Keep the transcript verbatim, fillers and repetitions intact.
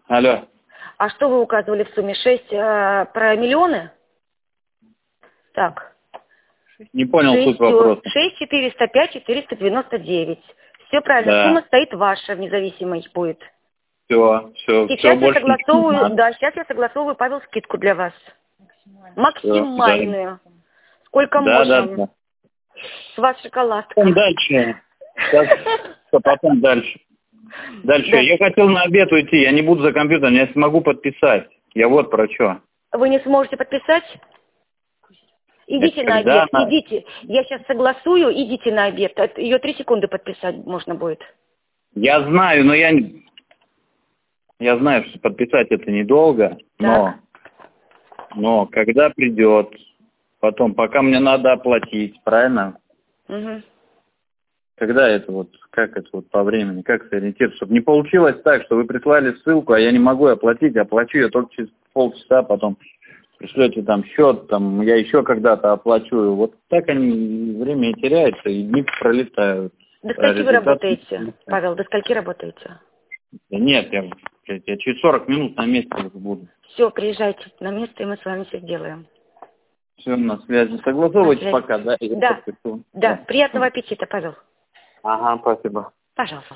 Алло. А что вы указывали в сумме? шесть э, про миллионы? Так. Не понял суть вопроса. шесть четыреста пять четыреста девяносто девять. Все правильно. Да. Сумма стоит ваша, независимой будет. Все, все, Сейчас все, я больше согласовываю, да, сейчас я согласовываю, Павел, скидку для вас. Максимальную. Всё, Сколько да, да, можем. да. С вас шоколадка. Потом дальше. Сейчас, потом дальше. Дальше. Да. Я хотел на обед уйти, я не буду за компьютером, я смогу подписать. Я вот про что. Вы не сможете подписать? Идите Это на когда обед, она- идите. Я сейчас согласую, идите на обед. Это- Ее три секунды подписать можно будет. Я знаю, но я не... Я знаю, что подписать это недолго, но... Но когда придет, потом, пока мне надо оплатить, правильно? Угу. Когда это вот, как это вот по времени, как сориентироваться, чтобы не получилось так, что вы прислали ссылку, а я не могу оплатить, оплачу я только через полчаса, потом пришлете там счет, там я еще когда-то оплачу. Вот так они, время и теряется, и дни пролетают. До А скольки вы результат- работаете, Павел? До скольки работаете? Да нет, я, блядь, я через сорок минут на месте уже буду. Все, приезжайте на место, и мы с вами все сделаем. Все, на связи. Согласовывайте На связи. пока, да? Я Да, подпишу. да. Приятного аппетита, Павел. Ага, спасибо. Пожалуйста.